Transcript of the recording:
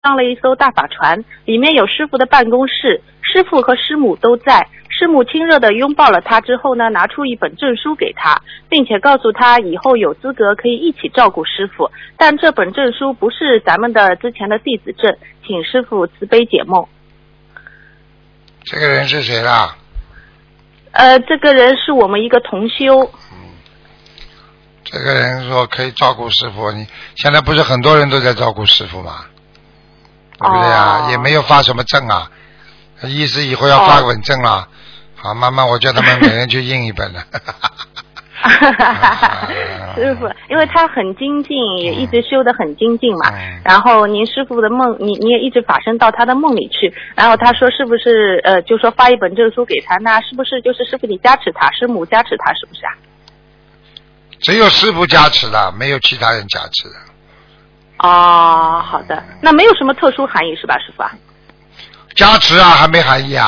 上了一艘大法船，里面有师父的办公室，师父和师母都在。师母亲热地拥抱了他之后呢，拿出一本证书给他，并且告诉他以后有资格可以一起照顾师父，但这本证书不是咱们的之前的弟子证，请师父慈悲解梦。 这个人是谁啦？ 这个人是我们一个同修。 这个人说可以照顾师父，你现在不是很多人都在照顾师父吗？对不对啊？也没有发什么证啊，意思以后要发稳证了。好，慢慢我叫他们每人去印一本了。 师父，因为他很精进，也一直修得很精进嘛。然后您师父的梦，你也一直法身到他的梦里去。然后他说是不是就说发一本证书给他，那是不是就是师父你加持他，师母加持他，是不是啊？ 只有师父加持的，没有其他人加持的。 哦，好的，那没有什么特殊含义是吧，师父啊？ 加持啊，还没含义啊。